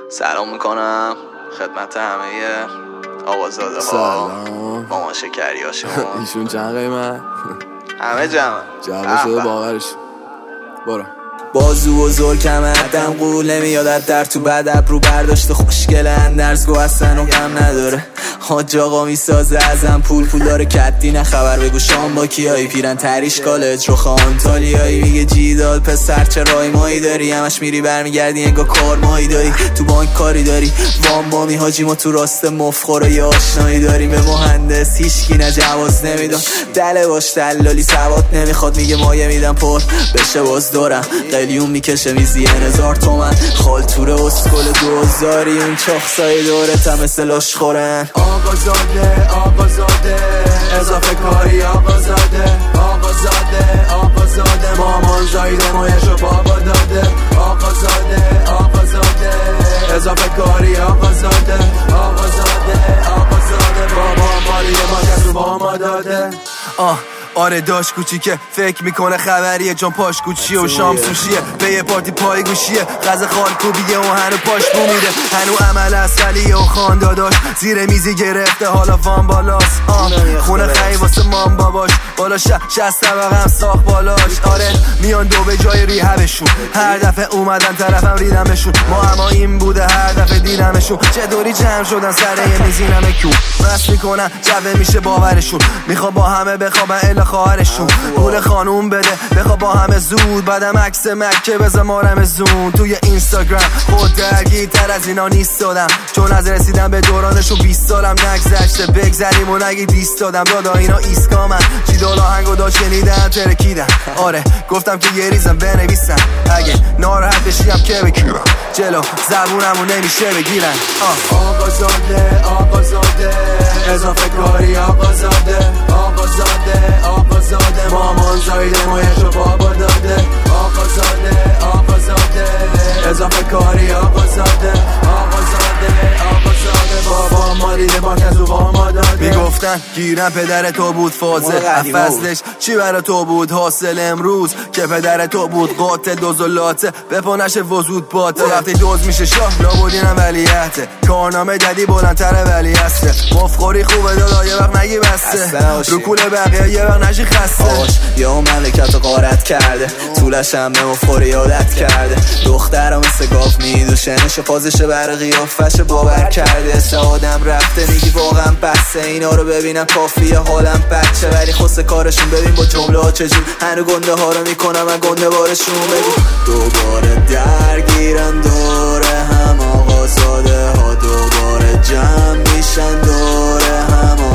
سلام میکنم خدمت همه آقازاده ها، مامان شکری هاشون. ایشون چند قیمت؟ همه جمع شده باورش. برو. بازو و زلکم عدم قول نمیاد در تو بدب رو برداشته خوشگله اندرزگو هستن و غم نداره. حاج آقا میسازه ازم پول داره کدی نه خبر بگو شام با کیایی پیرن تریش کالج رو خان تالیایی میگه جیدال پسر چه رای مایی داری همش میری برمیگردی انگا کار مایی داری تو بانک کاری داری وام بامی حاجی ما تو راست مفخوره یا آشنایی داریم به مهندس هیچکی نه جواز نمیدن دله باش دلالی سواد نمیخواد میگه مایه میدم پر بشه باز دارم قلیون میکشه میزی 1000 تومن خالتوره اسکل 2000 اون چاخسای دورت هم مثل لاش خورن. آقازاده اضافه کاری آقازاده مامان زایده مایشو بابا داده آقازاده اضافه کاری آقازاده بابا مالیه ما کسو با ما داده. آره داش کوچیکه فکر میکنه خبریه چون پاش کوچیه و شام سوشیه به یه پارتی پای گوشیه غذا خالکوبیه و هنو پاش بو میده هنو عمل اصلیه و خانداداش زیر میزی گرفته حالا وان بالاست. خونه خیلی واسه مام باباش بالا 60 طبقه هم ساخت بالاش. آره میان دو به جای ریهبشون هر دفعه اومدن طرفم ریدمشون ما اما این بوده هر دفعه دیدمشون چطوری جمع شدن سر یه میزینم کیون مست میکنن جوه میشه باورشون میخوا با همه بخوابن خواهرشون پول خانوم بده بخوا با همه زود بعدم عکس مکه بزن مارم زون توی اینستاگرام خود درگیرتر از اینا نیست دادم چون از رسیدم به دورانشون 20 سالم نگذشته بگذریم و نگی دیست دادم دادا اینا ایسکامن جیدال آهنگو دا شنیدم ترکیدم. آره گفتم که یه ریزم بنویسم اگه ناراحت بشیم که بگیرم جلو زبونمو نمیشه بگیرن. آقازاده اضافه کاری آقازاده مامان زایده مایشو بابا داده آقازاده اضافه کاری آقازاده بابا مالیده با کسو با ما داده. میگفتن گیرم پدر تو بود فازه فصلش چی برا تو بود حاصل امروز که پدر تو بود قاتل دوزولاته بپانش وزود باته وقتی دوز میشه شاه لابودینم ولیعته کارنامه جدی بلندتر ولی هسته مفخوری خوبه دادا یه وقت نگی بسته رو کول بقیه یه وقت نشی خسته یا مملکت غارت کرده طولش هم به مفخوری عادت کرده دخترم مثل گاف میدوشه نشه فازشه بر قیافش باور کرده سعادم رفته میگی واقعا بسته اینا رو ببینم کافیه حالم بچه ولی خسته کارشون ببین با جمله ها چجور هنو گنده ها رو میکنم من گنده بارشون بگو دوباره درگیرن دوره هم آقازاده ها دوباره جمع میشن دوره هم